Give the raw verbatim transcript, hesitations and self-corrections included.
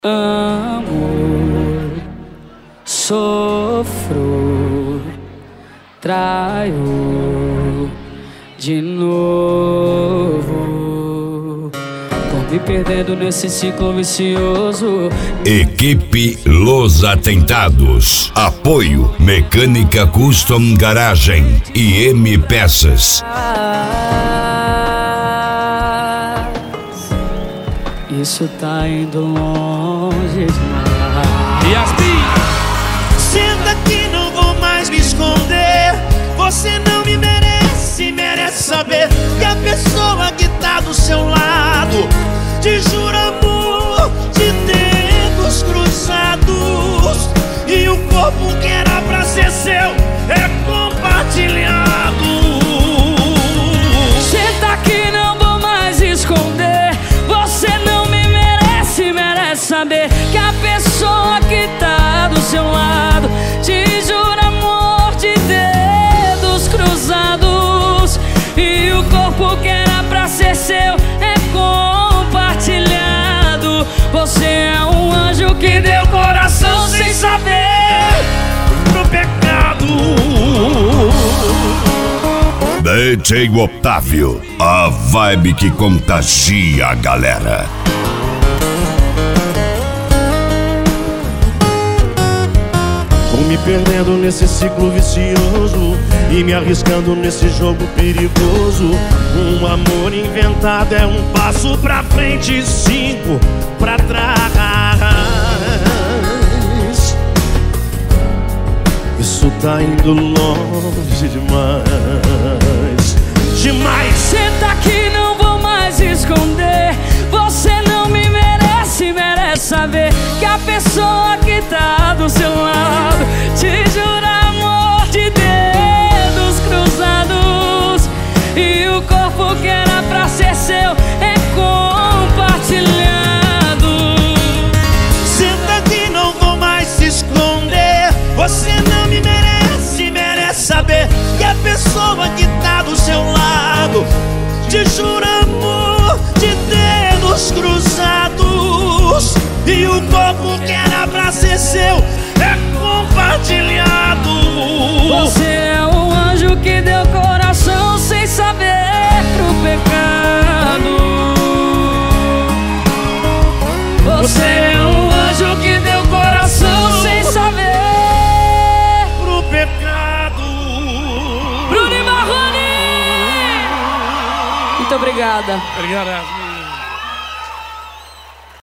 Amo, sofro, traio de novo. Tô me perdendo nesse ciclo vicioso. Equipe Los Atentados. Apoio Mecânica Custom Garagem e M Peças. Isso tá indo longe demais. Yasmin! Senta que não vou mais me esconder. Você não me merece, merece saber que a pessoa que tá do seu lado te jura amor de dedos cruzados, e o corpo que era pra ser seu é compartilhado. Senta que não vou mais esconder. Você não me merece, merece saber que a pessoa que tá do seu lado te jura amor de dedos cruzados, e o corpo que era pra ser seu é compartilhado. Você é um anjo que deu coração sem saber pro pecado. D J Otávio, a vibe que contagia a galera. Vou me perdendo nesse ciclo vicioso e me arriscando nesse jogo perigoso. Um amor inventado é um passo pra frente e cinco pra trás. Isso tá indo longe demais, demais. Senta que não vou mais esconder. Você não me merece, merece saber que a pessoa que tá do seu lado te jura amor de dedos cruzados, e o corpo que era pra ser seu é compartilhado. Senta que não vou mais se esconder. Você não me merece, merece saber que a pessoa que tá do seu lado te jura amor de dedos cruzados, e o corpo que era pra ser seu é compartilhado. Você é um anjo que deu coração sem saber pro pecado. Você é um anjo que deu coração sem saber pro pecado. Bruno e Marrone! Muito obrigada. Obrigado.